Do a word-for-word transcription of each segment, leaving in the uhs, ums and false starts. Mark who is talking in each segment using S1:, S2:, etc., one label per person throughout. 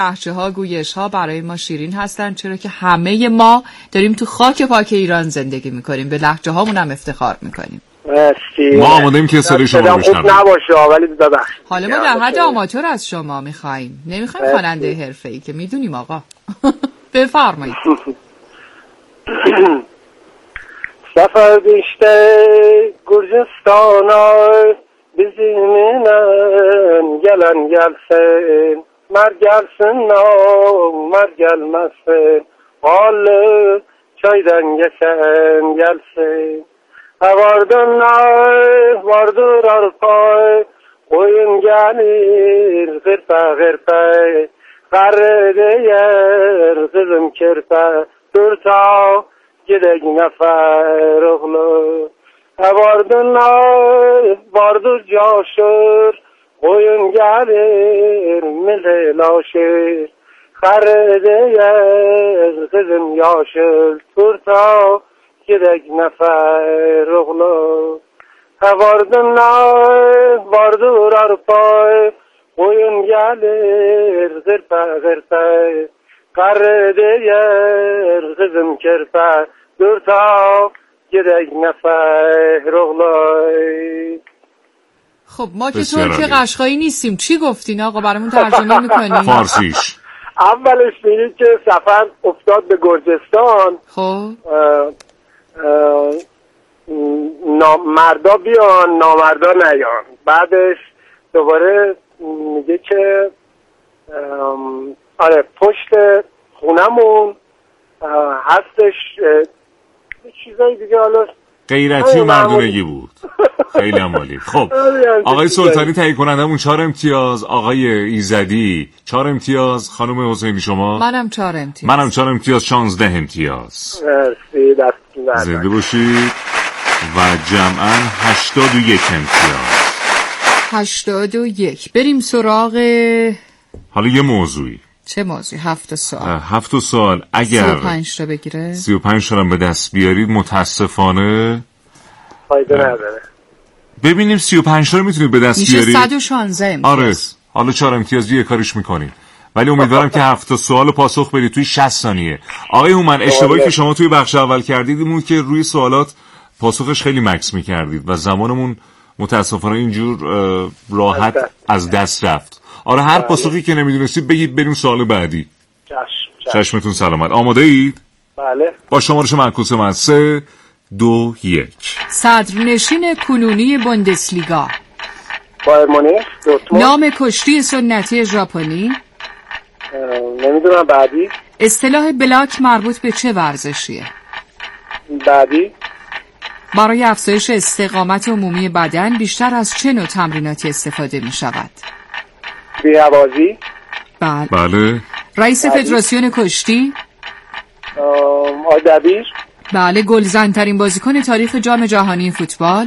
S1: لهجه ها، گویش ها برای ما شیرین هستن، چرا که همه ما داریم تو خاک پاک ایران زندگی میکنیم، به لهجه هامون هم افتخار میکنیم.
S2: ما آماده‌ایم که صدای شما رو بشنویم.
S3: نباشه ولی ببخشید.
S1: حالا ما در حد آماتور از شما میخوایم، نمیخوایم خواننده حرفه‌ای که میدونیم آقا. بفرمایید.
S3: سفر بیشته گرجستانای biziminen gelen gelsin, mer gelsin o, mer gelmesin, halı çaydan geçen gelsin. Vardın ay, vardır arpay, oyun gelir gırpa gırpa, karı değer kızım kirpe, dürta gidek nefer oğlu. Vardın ay, vardır coşur, oyun gelir milelaşır. Karı değer kızım yaşır, turta gidek nefer oğlu. Vardın ay, vardır arpay, oyun gelir gırpa gırpa. Karı değer kızım kirpe, turta گرگ نفر اغلای.
S1: خب ما که ترک قشقایی نیستیم، چی گفتین آقا؟ برامون ترجمه میکنین؟
S2: فارسیش.
S3: اولش میگه که سفر افتاد به گرجستان.
S1: خب
S3: مردا بیان نامردا نیان. بعدش دوباره میگه که آره پشت خونمون هستش چیزایی دیگه. حالا
S2: غیرتی و مردونگی بود. خیلی عالی. خب آقای سلطانی تهیه کنندمون چهار امتیاز، آقای ایزدی چهار امتیاز، خانم حسینی شما؟
S1: منم چهار امتیاز.
S2: منم چهار امتیاز، شانزده امتیاز.
S3: مرسی، دستتون درد
S2: زنده باشید. و جمعاً هشتاد و یک امتیاز.
S1: هشتاد و یک. بریم سراغ
S2: حالا یه موضوعی.
S1: چه موضوعی؟ هفت سوال.
S2: هفت سوال اگر
S1: سی و پنج تا بگیره،
S2: سی و پنج تا به دست بیارید متاسفانه
S3: فایده نداره.
S2: ببینیم سی و پنج تا رو میتونید به دست بیارید.
S1: میشه صد و شانزده امتیاز.
S2: آره حالا چهار امتیاز یه کاریش میکنید، ولی امیدوارم که هفت سوال رو پاسخ بدید توی شصت ثانیه. آقای هومن اشتباهی که شما توی بخش اول کردید این بود که روی سوالات پاسخش خیلی مکس میکردید و زمانمون متاسفانه اینجور راحت از دست رفت. آره هر پاسخی که نمیدونستید بگید بریم سوال بعدی.
S3: چشم.
S2: چشمتون سلامت. آماده اید؟
S3: بله.
S2: با شمارش معکوس من سه دو یک.
S1: صدرنشین کنونی بوندسلیگا.
S3: بایر مونیخ.
S1: نام کشتی سنتی ژاپنی.
S3: نمیدونم. بعدی.
S1: اصطلاح بلاک مربوط به چه ورزشیه؟
S3: بعدی.
S1: برای افزایش استقامت عمومی بدن بیشتر از چه نوع تمریناتی استفاده می شود؟
S3: بی‌هوازی.
S1: بله.
S2: بله.
S1: رئیس فدراسیون کشتی.
S3: آقای دبیر.
S1: بله. گلزن ترین بازیکن تاریخ جام جهانی فوتبال.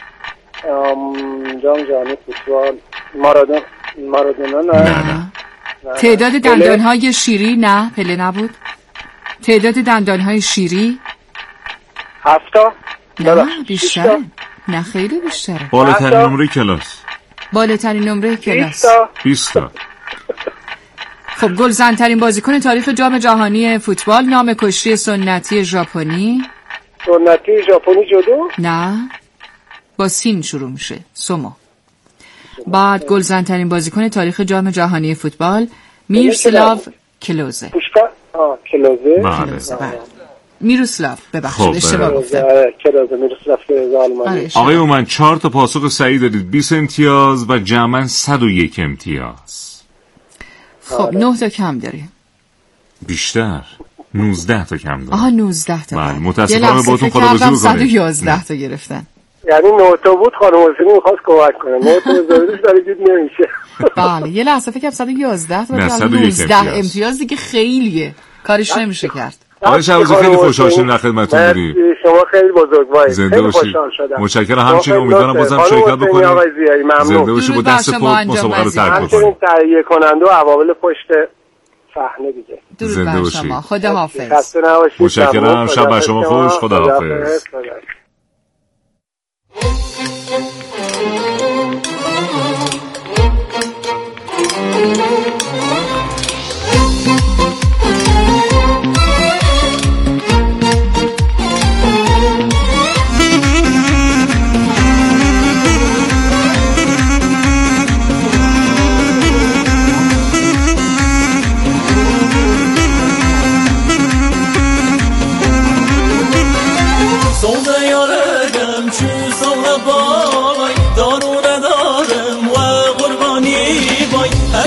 S3: جام جهانی فوتبال مارادونا. مارادونا نه.
S2: نه نه.
S1: تعداد دندانهای شیری. نه پله نبود. تعداد دندانهای شیری
S3: هفتا.
S1: نه بیشتر. نه خیلی بیشتره.
S2: بالاترین نمره کلاس.
S1: بالاترین نمره کلاس
S2: بیست تا.
S1: خب گلزن ترین بازیکن تاریخ جام جهانی فوتبال. نام کشتی سنتی ژاپنی.
S3: سنتی ژاپنی جودو؟
S1: نه با سین شروع میشه. سومو. بعد گلزن ترین بازیکن تاریخ جام جهانی فوتبال میروسلاو کلوزه.
S3: پوشکا؟ آه کلوزه.
S2: بله.
S1: میروسلاو ببخشید اشتباه گفتم.
S3: کلوزه میروسلاو آلمانی.
S2: آقای اومن چهار تا پاسخ صحیح دادید، بیست امتیاز و جمعاً صد و یک امتیاز.
S1: خب نه تا کم داریم.
S2: بیشتر نوزده تا کم داریم.
S1: آها نوزده تا.
S2: بله متاسفانه باهاتون خداحافظی می‌کنم.
S1: صد و یازده تا گرفتن.
S3: یعنی نه تا بود خانم حسینی می‌خواست کمک کنه. نه تا زایدش داره گید نمیشه.
S1: بله یه لحظه فکر کنم صد و یازده تا بود. نوزده امتیاز دیگه خیلیه. کارش نمیشه کرد.
S2: آقای شهبازی خیلی خوشحال شدیم در خدمتتون بودیم.
S3: شما خیلی بزرگوارید.
S2: زنده باشید. متشکرم. همچنین امیدوارم بازم شرکت بکنید. زنده باشید. با دست خود مسابقه رو ترک کنید.
S3: همچنین تهیه کننده و عوامل پشت صحنه دیگه.
S1: زنده باشید. خدا حافظ.
S3: خسته نباشید.
S2: متشکرم. شب بر شما خوش. خدا حافظ.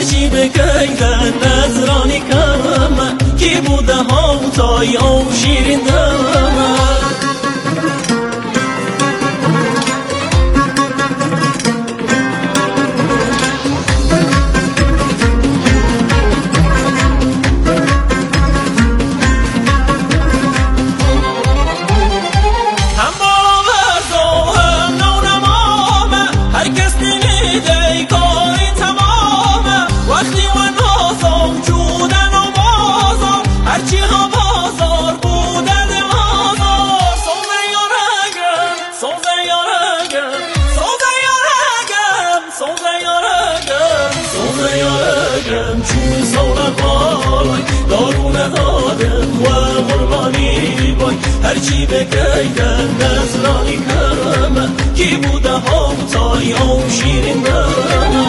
S4: هرچی بگیدن نظرانی کم کی بوده ها تای او شیرین دم هرچی بگیدن نظرانی کم کی بوده ها تای او شیرین دم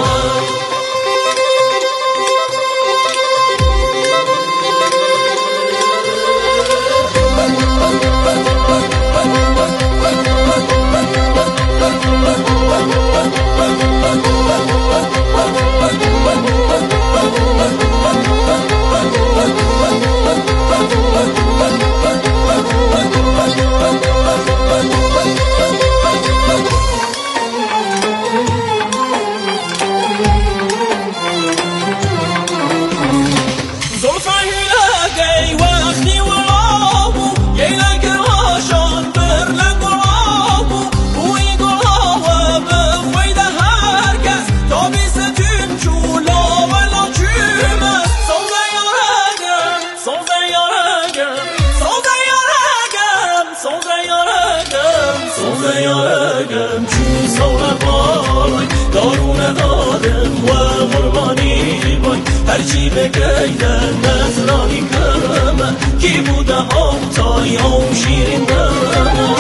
S4: هرچی بگیدن نظرانی کم کی بوده ها تای او شیرین دم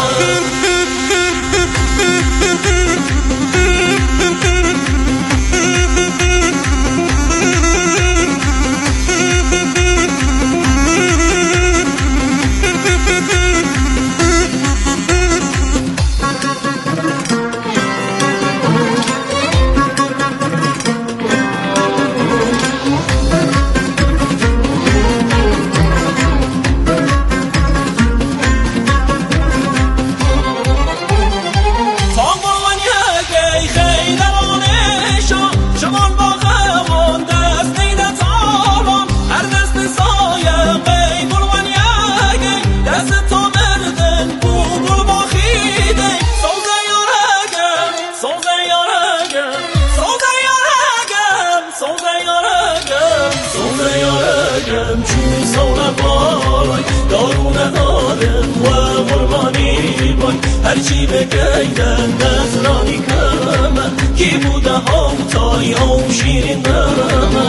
S4: هرچی بگیدن نظرانی کم کی بوده ها تای او شیرین دم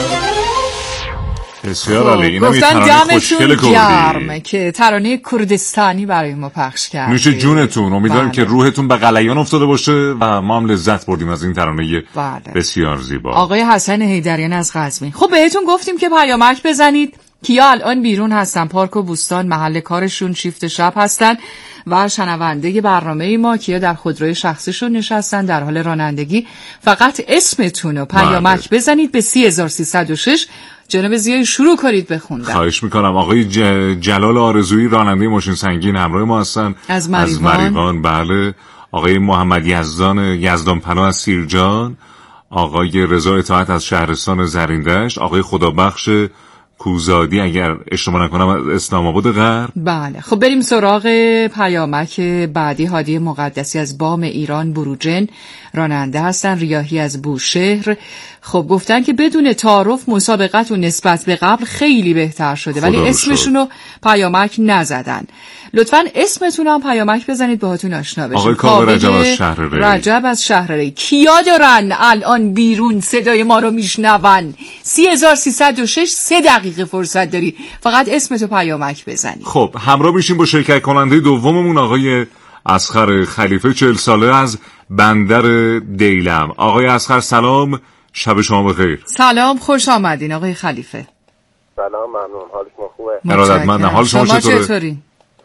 S2: بسیار عالی. اینم یه
S1: گفتن
S2: ترانه خوشگل
S1: گرمه که ترانه کردستانی برای ما پخش کرد.
S2: نوش جونتون. امیدوارم
S1: بله.
S2: که روحتون به غلیان افتاده باشه و ما هم لذت بردیم از این ترانه
S1: بله.
S2: بسیار زیبا.
S1: آقای حسن حیدریان از قزوین. خب بهتون گفتیم که پیامک بزنید. کیا الان بیرون هستن، پارک و بوستان محل کارشون، شیفت شب هستن و شنونده برنامه ما کیا در خودروی شخصیشون نشستن در حال رانندگی. فقط اسمتون و پیامک بزنید به سی هزار سیصد و شش. جناب زیایی شروع کنید بخوندن.
S2: خواهش میکنم. آقای ج... جلال آرزویی راننده ماشین سنگین همراه ما هستن
S1: از مریوان.
S2: از مریوان بله. آقای محمد یزدان یزدان پناه از سیرجان، آقای رضا اطاعت از شهرستان زریندشت، آقای خدابخش کوزادی اگر اشتباه نکنم از اسلام آباد غرب.
S1: بله خب بریم سراغ پیامک بعدی. هادی مقدسی از بام ایران بروجن راننده هستن، ریاحی از بوشهر. خب گفتن که بدون تعارف مسابقتون نسبت به قبل خیلی بهتر شده ولی اسمشونو پیامک نزدن. لطفاً اسمتون هم پیامک بزنید باهاتون آشنا بشیم.
S2: آقای کاوه رجب از شهر ری.
S1: رجب از شهر ری. کیا دارن الان بیرون صدای ما رو میشنون؟ سی هزار سیصد و شش. سه دقیقه فرصت داری، فقط اسمتو پیامک بزنی.
S2: خب همراه میشیم با شرکت کننده دوممون آقای اصغر خلیفه، چهل ساله از بندر دیلم. آقای اصغر سلام، شب شما بخیر.
S1: سلام، خوش آمدین آقای خلیفه.
S3: سلام، ممنون. حال شما خوبه؟
S2: ارادتمندم. حال شما چطوره؟
S1: چطوری؟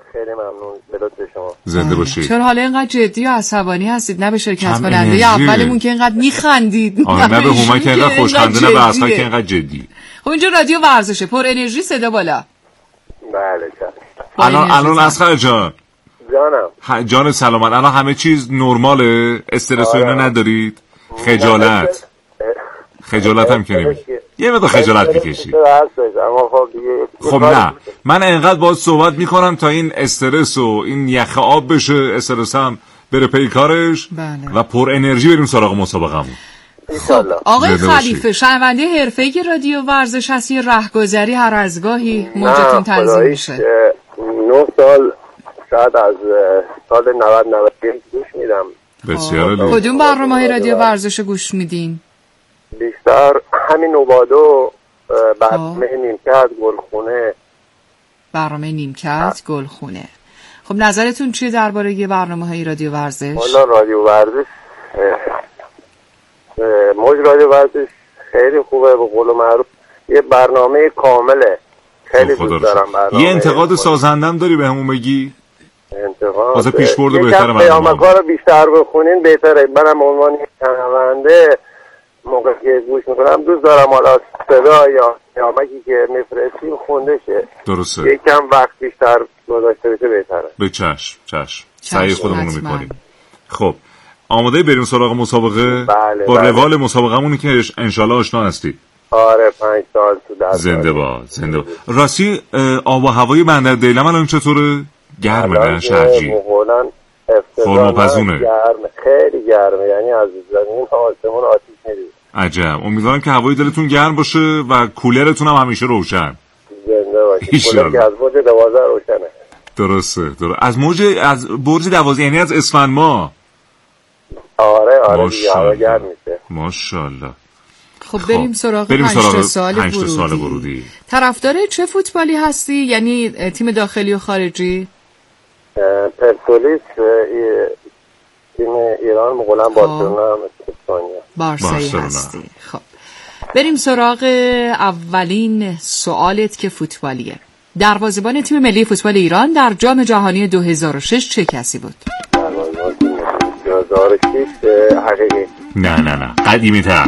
S3: خیلی ممنون. به لطف شما.
S2: زنده باشید.
S1: چرا حالا اینقدر جدی و عصبانی هستید؟ نه به شرکت کننده
S2: انرژی.
S1: اولمون که اینقدر میخندید،
S2: آره نه به هومن که اینقدر خوشخنده، نه به اصلا که اینقدر جدی.
S1: خب اینجا رادیو ورزشه، پر انرژی، صدا بالا.
S3: بله چشم.
S2: الان الان اصغر جان
S3: جانم.
S2: جان سلامت، الان همه چیز نرماله؟ استرس و اینا ندارید؟ خجالت خجالت هم که نمیشه، یه مقدار خجالت میکشی. خب نه، من انقدر باید صحبت میکنم تا این استرس و این یخ آب بشه، استرس هم بره پی کارش.
S1: بله.
S2: و پر انرژی بریم سراغ مسابقمون.
S1: خب آقای خلیفه، شنونده حرفه‌ای رادیو ورزش هستی، رهگذری هر از گاهی موجتون تنظیم میشه؟
S3: نه سال شاید از سال نود نود گوش میدم.
S2: بسیار عالی.
S1: کدوم برنامه‌های رادیو ورزش گوش میدین؟
S3: بیشتر همین نوبادو، برنامه نیمکت، گلخونه.
S1: برنامه نیمکت، گلخونه. خب نظرتون چیه درباره برنامه‌های رادیو ورزش؟
S3: والا رادیو ورزش، موج رادیو ورزش خیلی خوبه، به قول معروف یه برنامه کامله. خیلی دوست دارم برنامه.
S2: یه انتقاد سازندم داری به همون بگی؟
S3: انتقاد
S2: واسه پیشبرد بهتره.
S3: یکم پیامک‌ها رو بیشتر بخونین بهتره. منم عنوان شنونده موقع که گوش میکنم دوست دارم حالا صدا یا پیامکی که میفرستیم خونده شه.
S2: درسته.
S3: یکم وقت بیشتر گذاشته بشه بهتره.
S2: به چشم چشم. سعی خودمون رو میکنیم. خب آماده بریم سراغ مسابقه؟
S3: بله
S2: با
S3: بله.
S2: روال مسابقه‌مون که انشالله آشنا هستی.
S3: آره پنج سال تو در
S2: زنده باد زنده باد. راستی آب و هوای بندر دیلم الان چطوره؟ گرمه نه شرجی؟ فرما پزونه.
S3: گرمه، خیلی گرمه، یعنی از زمین تا آسمون آتیش می‌ریزه.
S2: عجب. امیدوارم که هوای دلتون گرم باشه و کولرتون هم همیشه روشن.
S3: زنده باشید. کولر که از برج دوازده روشنه.
S2: درسته درسته. از موج از برج دوازده یعنی از اسفند ماه.
S3: آره آره دیگه هوا گرم میشه.
S2: ماشاءالله.
S1: خب بریم سراغ
S2: بریم
S1: پنج
S2: سراغ
S1: سال
S2: پنج
S1: ورودی.
S2: سال ورودی.
S1: طرفدار چه فوتبالی هستی؟ یعنی تیم داخلی و خارجی؟
S3: پرسپولیس، تیم ایران، مغولن، بارسلونا، اسپانیا.
S1: بارسایی هستی. خب بریم سراغ اولین سوالت که فوتبالیه. دروازه‌بان تیم ملی فوتبال ایران در جام جهانی دو هزار و شش چه کسی بود؟
S3: دروازه‌بان دو هزار و شش حقیقی.
S2: نه نه نه قدیمی تر.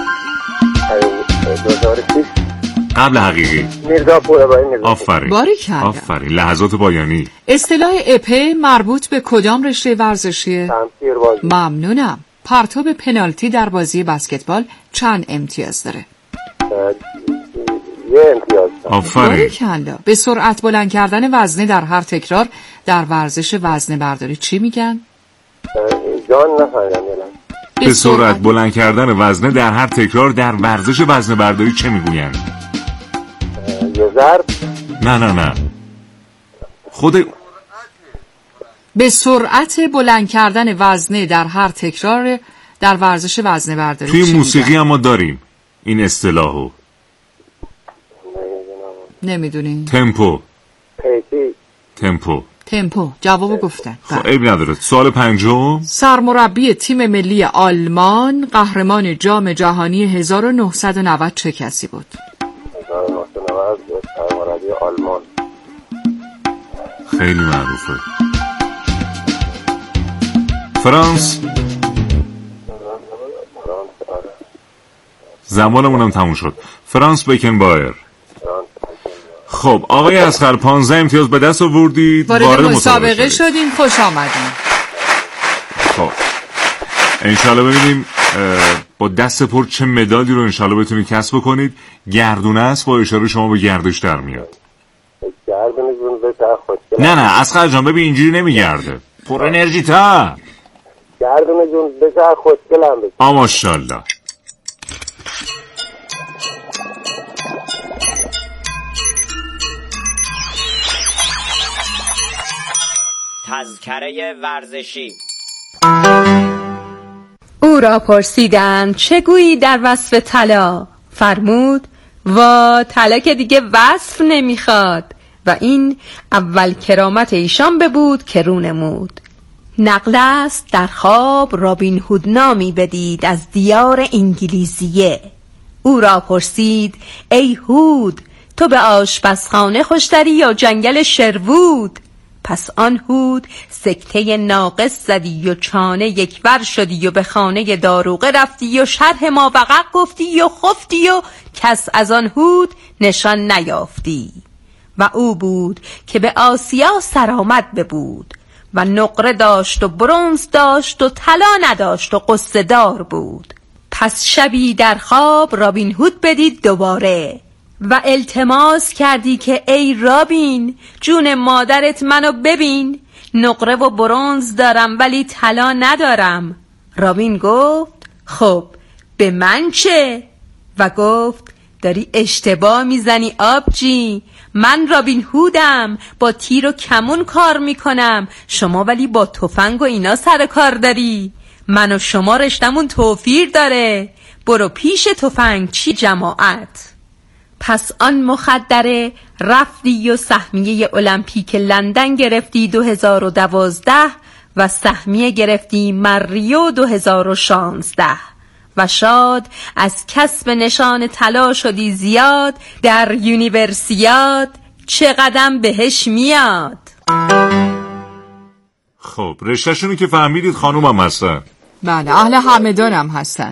S3: دو هزار و شش
S2: قبل حقیقی.
S3: میرزاپور ابراهیم میرزاپور.
S2: آفرین.
S1: باریکلا.
S2: آفرین. لحظات پایانی.
S1: اصطلاح اپه مربوط به کدام رشته ورزشیه؟
S3: تمثیر بازی.
S1: ممنونم. پرتاب پنالتی در بازی بسکتبال چند امتیاز داره؟
S3: یه امتیاز.
S2: آفرین.
S1: باریکلا. به سرعت بلند کردن وزنه در هر تکرار در ورزش وزنه برداری چی میگن؟
S3: جان نفهمیدم.
S2: به سرعت بلند کردن وزنه در هر تکرار در ورزش وزنه برداری چه میگوین؟
S3: یه ضرب.
S2: نه نه نه خود
S1: به سرعت بلند کردن وزنه در هر تکرار در ورزش وزنه برداری
S2: توی موسیقی هم ما داریم این اصطلاحو.
S1: نمیدونی؟
S2: تمپو.
S3: پیتی.
S2: تمپو.
S1: تمپو. جوابو گفتن.
S2: خب عیب نداره. سوال پنجم.
S1: سرمربی تیم ملی آلمان قهرمان جام جهانی هزار و نهصد و نود چه کسی بود؟
S3: هزار و نهصد و نود سرمربی آلمان.
S2: خیلی معروفه. فرانس. زمانمون هم تموم شد. فرانس بکنبایر. خب آقای اصغر پانزده امتیاز به دست آوردید،
S1: وارد
S2: وارد
S1: مسابقه
S2: مسابقه
S1: شدین. خوش آمدین.
S2: خب انشالله ببینیم با دست پر چه مدالی رو انشالله بتونید کسب بکنید. گردونه است، با اشاره شما به گردش در میاد.
S3: گردونه جون به خود.
S2: نه نه اصغر جان ببین اینجوری نمیگرده، پر انرژی تا
S3: گردونه جون به خوشگلم بشه.
S2: آ ماشاءالله.
S5: تذکره ورزشی.
S6: او را پرسیدند چه گویی در وصف طلا؟ فرمود وا طلا که دیگه وصف نمیخواد. و این اول کرامت ایشان ببود که رو نمود. نقل است در خواب رابین هود نامی بدید از دیار انگلیزیه. او را پرسید ای هود تو به آشپزخانه خوشتری یا جنگل شروود؟ پس آن هود سکته ناقص زدی و چانه یک بر شدی و به خانه داروغه رفتی و شرح ما وقع گفتی و خفتی و کس از آن هود نشان نیافتی. و او بود که به آسیا سرآمد ببود و نقره داشت و برنز داشت و طلا نداشت و قصه دار بود. پس شبی در خواب رابین هود بدید دوباره و التماس کردی که ای رابین جون مادرت منو ببین، نقره و برنز دارم ولی طلا ندارم. رابین گفت خب به من چه؟ و گفت داری اشتباه میزنی آبجی، من رابین هودم، با تیر و کمون کار میکنم، شما ولی با تفنگ و اینا سر کار داری. من و شما رشتمون توفیر داره، برو پیش تفنگ چی جماعت. پس آن مخدره رفتی و سهمیه المپیک لندن گرفتی دو هزار و دوازده و سهمیه گرفتی مریو دو هزار و شانزده و شاد از کسب نشان طلا شدی زیاد، در یونیورسیاد چه قدم بهش میاد.
S2: خب رشته‌شونو که فهمیدید خانوم هم هستن؟
S1: بله اهل همدان هم هستن.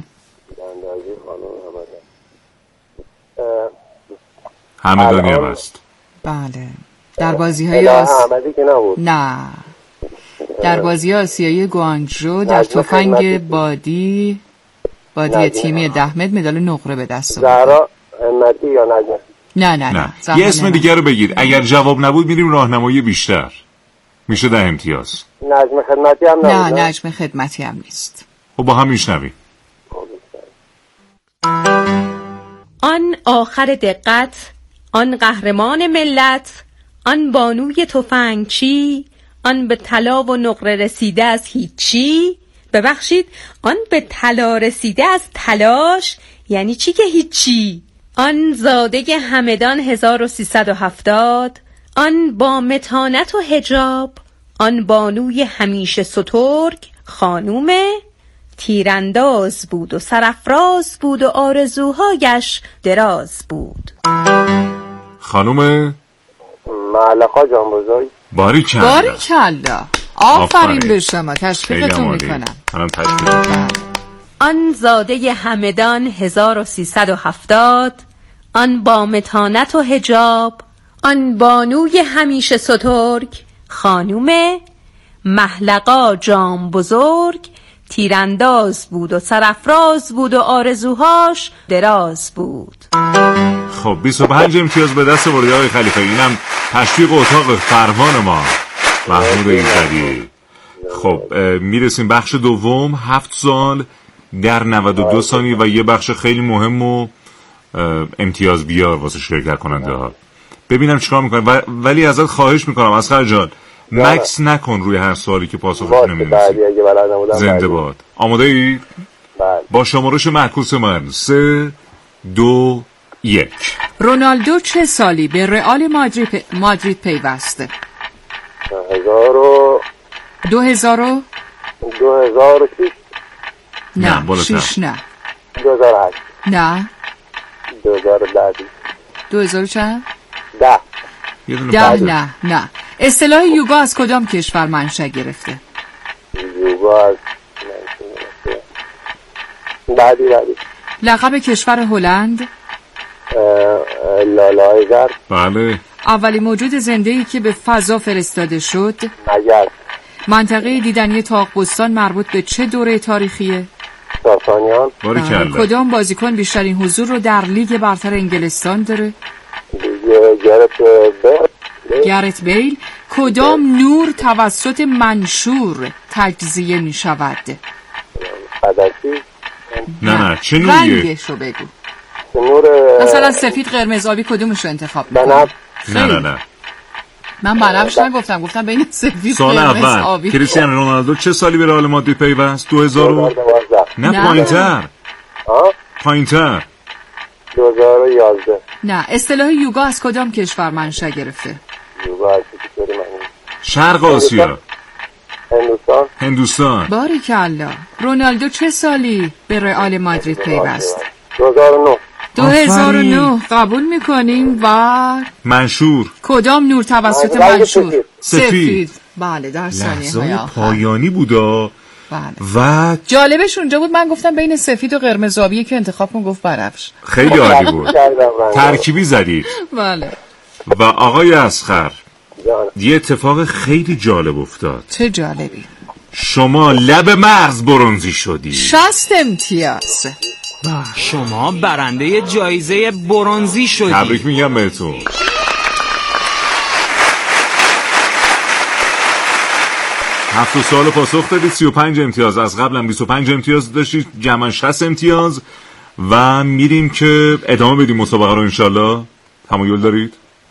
S2: همدانی هم هست.
S1: بله در بازی های آس... نه در بازی آسیایی گوانجو در تفنگ بادی بادی تیمی دهمت مدال نقره به دست آورد.
S3: زهرا همتی یا نجمه؟
S1: نه نه نه,
S2: نه. یه اسم دیگه رو بگید، اگر جواب نبود میریم راهنمایی بیشتر، میشه ده امتیاز.
S3: نجمه خدمتی هم نبود؟
S1: نه نجمه خدمتی هم نیست.
S2: خب با هم میشنویم.
S6: آن آخر دقت، آن قهرمان ملت، آن بانوی تفنگچی، آن به طلا و نقره رسیده از هیچی. ببخشید آن به طلا رسیده از تلاش یعنی چی که هیچی؟ آن زاده همدان هزار و سیصد و هفتاد، آن با متانت و حجاب، آن بانوی همیشه سترگ، خانومه تیرانداز بود و سرافراز بود و آرزوهایش دراز بود.
S2: خانوم
S3: معلقا جان بزرگ.
S2: باریکلا
S1: باریکلا آفرین به شما، تشویقتون میکنم.
S6: آن زاده همدان هزار و سیصد و هفتاد، آن با متانت و حجاب، آن بانوی همیشه سترگ، خانوم محلقا جام بزرگ، تیرانداز بود و سرافراز بود و آرزوهاش دراز بود.
S2: خب بیست و پنج امتیاز به دست ورودی آقای خلیفه. اینم تشویق اتاق فرمان ما محمود ایزدی. خب میرسیم بخش دوم، هفت سال در نود و دو ثانیه و یه بخش خیلی مهم و امتیاز بیار واسه شرکت کننده ها. ببینم چیکار میکنه، ولی ازت خواهش میکنم اسخر جان مکس نکن روی هر سوالی که پاسخش نمیدونی. زنده باد. آماده ای؟
S3: بله.
S2: با شمارش معکوس من سه دو یک.
S1: رونالدو چه سالی به رئال مادرید پ... مادرید پیوسته؟
S3: هزار و
S1: دو هزار و
S3: دو هزار و شش.
S1: نه,
S2: نه
S1: شش نه.
S3: دو هزار و هشت.
S1: نه.
S3: دو هزار و ده.
S1: دو هزار و چند؟
S3: ده.
S1: ده نه نه. اصطلاح یوگا از کدام کشور منشأ گرفته؟
S3: یوگا از بعدی بعدی.
S1: لقب کشور هلند؟
S3: لالای زرد.
S2: بله.
S1: اولی موجود زنده‌ای که به فضا فرستاده شد؟
S3: مگر.
S1: منطقه دیدنی تاق‌بستان مربوط به چه دوره تاریخیه؟
S3: ساسانیان.
S2: باریکلا.
S1: کدام بازیکن بیشترین حضور رو در لیگ برتر انگلستان داره؟
S3: گرت بیل.
S1: گرت بیل. کدام نور توسط منشور تجزیه می شود؟
S3: عدسی.
S2: نه نه چه نوریه؟
S1: رنگش رو بگو.
S3: نور
S1: مثلا سفید قرمز آبی کدومش رو انتخاب میکنی؟
S3: بنفش.
S2: نه نه نه
S1: من بنفش نگفتم، گفتم بین سفید
S2: سال
S1: قرمز
S2: اول
S1: آبی.
S2: کریستیانو رونالدو چه سالی به رئال مادرید پیوست؟ دو هزار و نه
S1: نه.
S2: پایین‌تر
S3: ها؟
S2: پایین‌تر
S3: دو هزار و یازده.
S1: نه. اصطلاح یوگا از کدام کشور منشأ گرفته؟
S3: یوگا از کشور من.
S2: شرق آسیا.
S3: هندوستان.
S2: هندوستان.
S1: باریکلا. رونالدو چه سالی به رئال مادرید پیوست؟
S3: دو هزار و نه.
S1: دو هزار و نه قبول میکنیم. و
S2: منشور
S1: کدام نور توسط
S3: رنگ
S1: منشور؟
S3: سفید.
S2: سفید.
S1: بله در ثانیه
S2: لحظه
S1: های آخر.
S2: پایانی بودا.
S1: بله.
S2: و
S1: جالبش اونجا بود من گفتم بین سفید و قرمز آبی که انتخاب کن، گفت بنفش.
S2: خیلی عالی بود. ترکیبی زدید.
S1: بله.
S2: و آقای اصغر
S3: جان.
S2: یه اتفاق خیلی جالب افتاد.
S1: چه جالبی.
S2: شما لب مرز برنزی شدی.
S1: شصت امتیاز.
S5: شما برنده جایزه برنزی شدی.
S2: تبریک میگم بهتون. هفت سوال پاسخ دادید، سی و پنج امتیاز. از قبلم بیست و پنج امتیاز داشتید، جمعاً شصت امتیاز. و میریم که ادامه بدیم مسابقه رو انشالله. تمایل دارید؟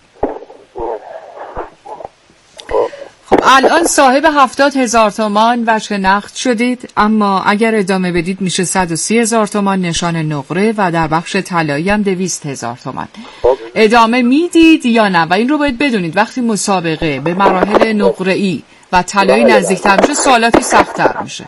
S1: خب الان صاحب هفتاد هزار تومان وجه نقد شدید، اما اگر ادامه بدید میشه صد و سی هزار تومان نشان نقره و در بخش طلایی هم دویست هزار تومان. ادامه میدید یا نه؟ و این رو باید بدونید وقتی مسابقه به مراحل نقره‌ای و طلایی نزدیکتر میشه سوالاتی سخت‌تر میشه.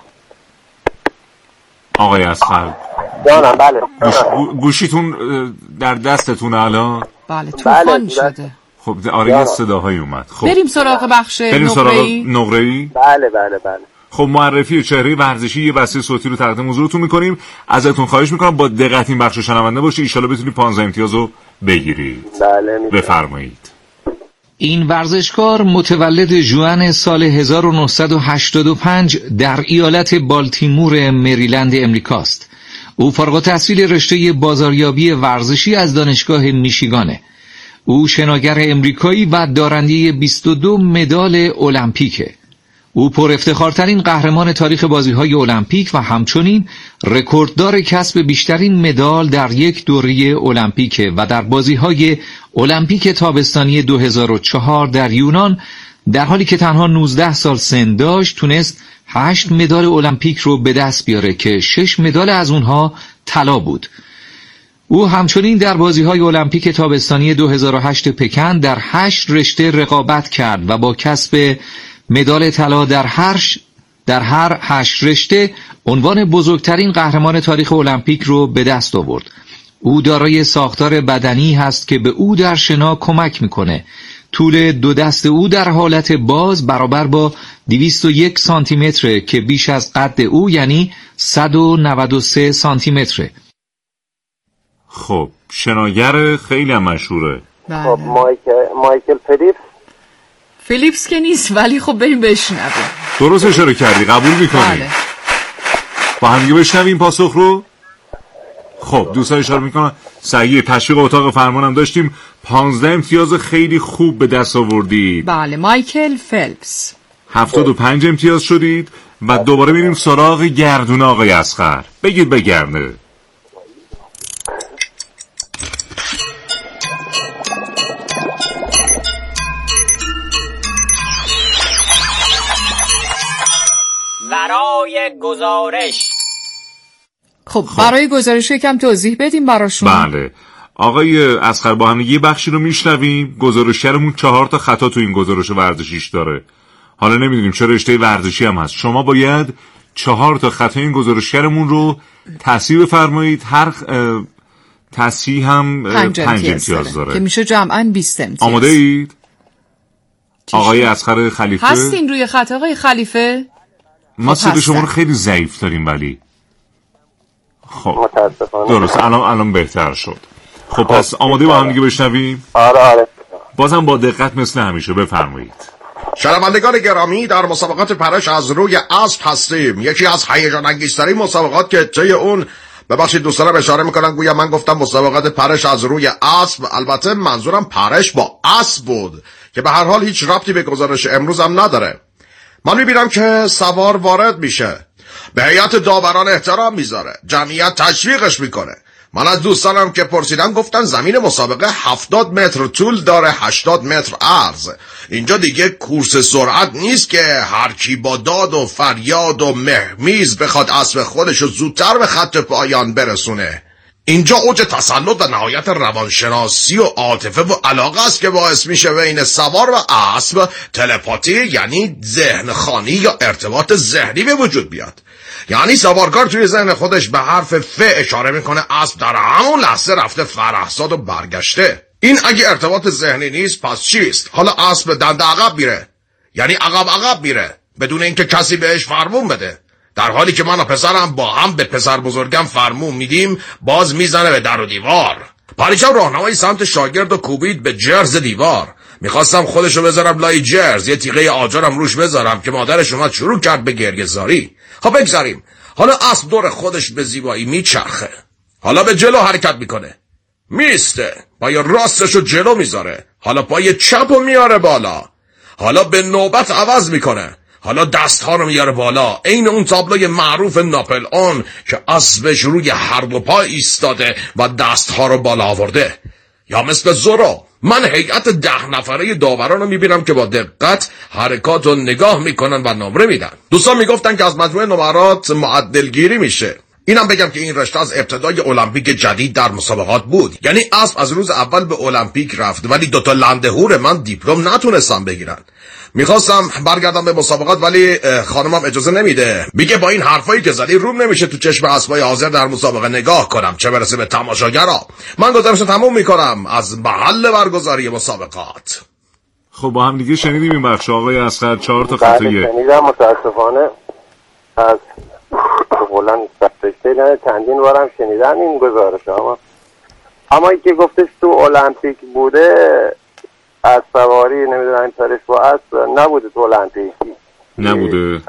S2: آقای اصغر
S3: جانم. بله
S2: گوش... گوشیتون در دستتون الان؟
S1: بله طوفان شده.
S2: خب آره یه صداهایی اومد. خب
S1: بریم سراغ بخش
S2: بریم سراغ
S1: نقره‌ای.
S2: نقره‌ای.
S3: بله بله بله.
S2: خب معرفی چهره ورزشی یه وسیله صوتی رو تقدیم حضورتون میکنیم. ازتون خواهش میکنم با دقت این بخش شنونده باشید، ان شاءالله بتونید پانزده امتیاز رو بگیرید.
S3: بله میشه.
S2: بفرمایید.
S7: این ورزشکار متولد ژوئن سال هزار و نهصد و هشتاد و پنج در ایالت بالتیمور مریلند امریکاست. او فارغ التحصیل رشته بازاریابی ورزشی از دانشگاه میشیگانه. او شناگر امریکایی و دارنده بیست و دو مدال المپیکه. او پر افتخارترین قهرمان تاریخ بازی‌های المپیک و همچنین رکورددار کسب بیشترین مدال در یک دوره المپیک و در بازی‌های المپیک تابستانی دو هزار و چهار در یونان، در حالی که تنها نوزده سال سن داشت تونست هشت مدال المپیک رو به دست بیاره که شش مدال از اونها طلا بود. او همچنین در بازی‌های المپیک تابستانی دو هزار و هشت پکن در هشت رشته رقابت کرد و با کسب مدال طلا در هر در هر هشت رشته عنوان بزرگترین قهرمان تاریخ المپیک رو به دست آورد. او دارای ساختار بدنی هست که به او در شنا کمک میکنه. طول دو دست او در حالت باز برابر با دویست و یک سانتی متر که بیش از قد او یعنی صد و نود و سه سانتی متره.
S2: خب شناگر خیلی هم مشهوره.
S3: خب مایکل مایکل فلیپس.
S1: فلیپس که نیست ولی خب بریم بشنویم.
S2: درست اشاره کردی، قبول میکنی؟
S1: بله.
S2: با هم دیگه بشنویم پاسخ رو. خب دوستان اشاره میکنم صحیح. تشویق اتاق فرمانم داشتیم. پانزده امتیاز خیلی خوب به دست آوردید.
S1: بله مایکل فلپس.
S2: هفتاد و پنج امتیاز شدید. و دوباره میریم سراغ گردونه آقای اصغر. بگید بگرده.
S5: برای گزارش.
S1: خب برای گزارش یکم توضیح بدیم براشون.
S2: بله آقای اصغر با هم یه بخشی رو میشنویم. گزارشگرمون چهار تا خطا تو این گزارش ورزشیش داره. حالا نمیدونیم چه رشته ورزشی هم هست. شما باید چهار تا خطا این گزارشگرمون رو تصحیح بفرمایید. هر تصحیح هم پنج امتیاز داره
S1: که میشه جمعاً بیست امتیاز.
S2: آماده اید؟ آقای اصغر خلیفه
S1: هستین روی خط آقای خلیفه؟
S2: ما
S1: خب
S2: صدا شما رو خیلی ضعیف داریم ولی خب
S3: متاسفانه.
S2: درست الان الان بهتر شد. خب پس آماده با هم دیگه بشنویم؟
S3: آره آره.
S2: بازم با دقت مثل همیشه بفرمایید.
S8: شنوندگان گرامی، در مسابقات پرش از روی اسب هستیم. یکی از هیجان انگیزترین مسابقات که طی اون ببخشید دوستانم اشاره میکنن گویا من گفتم مسابقات پرش از روی اسب. البته منظورم پرش با اسب بود که به هر حال هیچ ربطی به گزارش امروز هم نداره. من میبینم که سوار وارد میشه، به هیئت داوران احترام میذاره، جمعیت تشویقش میکنه. من از دوستانم که پرسیدم گفتن زمین مسابقه هفتاد متر طول داره، هشتاد متر عرض. اینجا دیگه کورس سرعت نیست که هر کی با داد و فریاد و مهمیز بخواد اسب خودشو زودتر به خط پایان برسونه. اینجا اوج تسلط و نهایت روانشناسی و عاطفه و علاقه است که باعث میشه بین سوار و اسب تلپاتی یعنی ذهن خوانی یا ارتباط ذهنی به وجود بیاد. یعنی سوارکار توی ذهن خودش به حرف ف اشاره میکنه، اسب در همون لحظه رفته فرهزاد و برگشته. این اگه ارتباط ذهنی نیست پس چیست؟ حالا اسب دنده عقب میره، یعنی عقب عقب میره بدون اینکه کسی بهش فرمون بده، در حالی که من و پسرم با هم به پسر بزرگم فرمون میدیم باز میزنه به در و دیوار. پریشب راهنمای سمت شاگرد و کوبید به جرز دیوار. میخواستم خودشو بذارم لای جرز، یه تیغه آجرم روش بذارم که مادرش اومد شروع کرد به گریه زاری. خب بگذاریم. حالا اسب دور خودش به زیبایی میچرخه، حالا به جلو حرکت میکنه، میسته، پای راستشو جلو میذاره، حالا پای چپو میاره بالا، حالا به نوبت عوض میکنه، حالا دستها رو میاره بالا، عین اون تابلوی معروف ناپل اون که اسبش روی هر دو پا ایستاده و دستها رو بالا آورده. یا مثل زورو من هیئت ده نفره داوران رو میبینم که با دقت حرکات رو نگاه میکنن و نمره میدن. دوستان میگفتن که از مجموعه نمرات معدلگیری میشه. اینم بگم که این رشته از ابتدای المپیک جدید در مسابقات بود، یعنی اسب از روز اول به المپیک رفت ولی دوتا لندهور من دیپلم نتونستم بگیرن. میخواستم برگردم به مسابقات ولی خانمم اجازه نمیده، میگه با این حرفایی که زدی روم نمیشه تو چشم اسبای حاضر در مسابقه نگاه کنم، چه برسه به تماشاگرا. من گزارش تموم میکنم از محل برگزاری مسابقات.
S2: خب با هم دیگه شنیدیم این بخش آقای اصغر، چهار تا خطیه.
S3: شنیدم متاسفانه از بلند سفتشته نه چندین بارم شنیدم این گزارش، اما اما این که گفتش تو المپیک بوده از سواری نمیدونم این تاریخ با اسب نبوده تو المپیکی
S2: نبوده.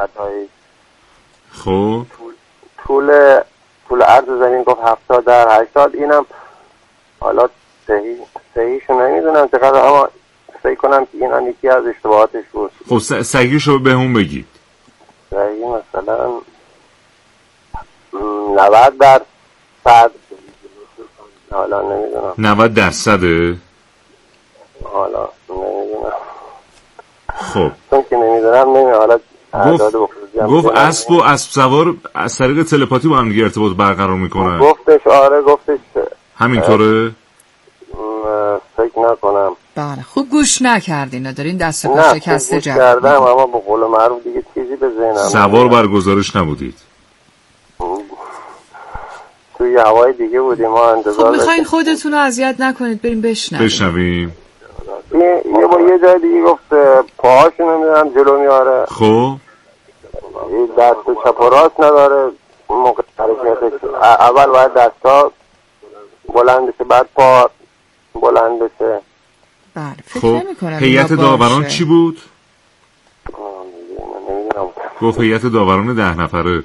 S2: خب
S3: طول طول عرض زمین گفت هفتاد در هشتاد، اینم حالا صحیح صحیحشو نمیدونم چقدر، اما فکر کنم که این هم یکی از اشتباهاتش بود.
S2: خب صحیحشو به هم بگید.
S3: صحیح مثلا نود درصد، حالا نمیدونم.
S2: نود درصده؟
S3: حالا نمیدونم.
S2: خب
S3: چون که نمیدونم نمی حالا
S2: گفت گفت اسب و اسب سوار از طریق تلپاتی با هم دیگه ارتباط برقرار میکنن.
S3: گفتش آره گفتش
S2: همینطوره؟
S3: فکر نکنم.
S1: بله خوب گوش نکردین، دارین دست و پا شکسته جمع
S3: کردم، اما به قول معروف دیگه چیزی به ذهنم
S2: سوار بر گزارش نبودید.
S3: توی هوای دیگه بودیم ما انتظار.
S1: خب میخواین خودتون رو اذیت نکنید بریم بشنویم.
S2: بشنویم.
S3: یه با یه جای دیگه گفت پاهاشو نمیدونم جلو میاره.
S2: خب
S3: دست چپ و راست نداره موقع حرکتش، اول باید دستا بلند بشه بعد پا بلند بشه.
S1: بله فکر
S2: خب
S1: نمی‌کنم
S2: هیئت داوران چی بود؟
S3: نمیدونم.
S2: گفت هیئت داوران ده نفره.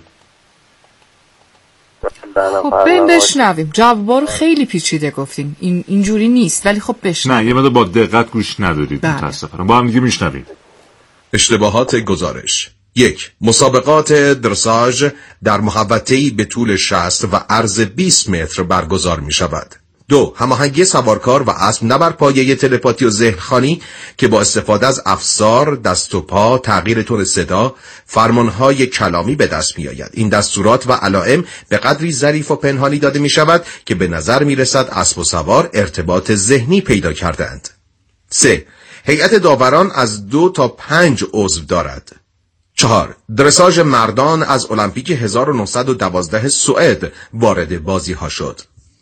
S1: خب بریم بشنویم. جوابا رو خیلی پیچیده گفتیم، این اینجوری نیست ولی خب بشنویم.
S2: نه یه مقدار با دقت گوش ندادید
S1: بله.
S2: متاسفانه. با هم دیگه میشنویم.
S8: اشتباهات گزارش: یک، مسابقات درساژ در محوطه‌ای به طول شصت و عرض بیست متر برگزار می شود. دو، هماهنگی سوارکار و اسب نه بر پایه تلپاتی و ذهن‌خوانی که با استفاده از افسار، دست و پا، تغییر تون صدا، فرمانهای کلامی به دست می آید. این دستورات و علائم به قدری ظریف و پنهانی داده می شود که به نظر می رسد اسب و سوار ارتباط ذهنی پیدا کردند. سه، هیئت داوران از دو تا پنج عضو دارد. چهار، درساژ مردان از المپیک هزار و نهصد و دوازده سوئد وارد بازی ها شد.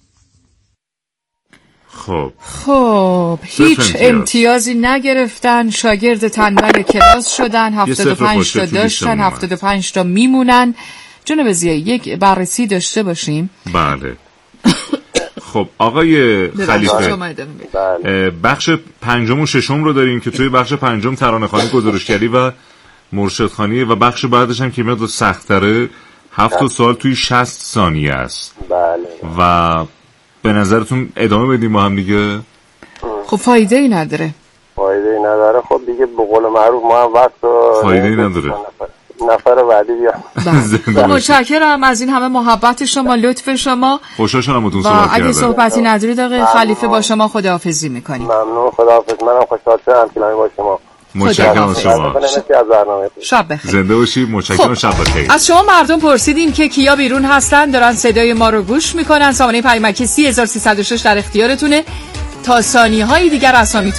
S2: خب
S1: خب هیچ
S2: امتیاز.
S1: امتیازی نگرفتن، شاگرد تنبل کلاس شدن، هفتاد و پنج تا داشتن، هفتاد و پنج تا میمونن. جناب ضیایی یک بررسی داشته باشیم.
S2: بله. خب آقای خلیفه بخش پنجم و ششم رو داریم که توی بخش پنجم ترانه‌خوانی، گزارشگری و مرشدخوانی و بخش بعدش هم که میاد سخت‌تره، هفت سوال توی شصت ثانیه است.
S3: بله.
S2: و به نظرتون ادامه بدیم با هم دیگه؟
S1: خب فایده ای نداره.
S3: فایده ای نداره. خب دیگه به قول معروف ما هم وقت
S2: فایده ای نداره.
S3: نفر بعدی بیا.
S1: متشکرم از این همه محبت شما، لطف شما.
S2: خوشحال شدم باتون صحبت کردم.
S1: و اگه صحبتی نداری دقیقه خلیفه با شما خداحافظی میکنیم.
S3: ممنون، خداحافظ. منم خوشحال شدم کلامی با شما.
S2: متشکرم از شما.
S1: شب بخیر.
S2: زنده باشید. متشکرم. شب بخیر.
S1: از شما مردم پرسیدیم که کیا بیرون هستن دارن صدای ما رو گوش میکنن. سامانه پیامکی سی هزار و سیصد و شش در اختیارتونه. تا ثانیه‌های دیگر اسامی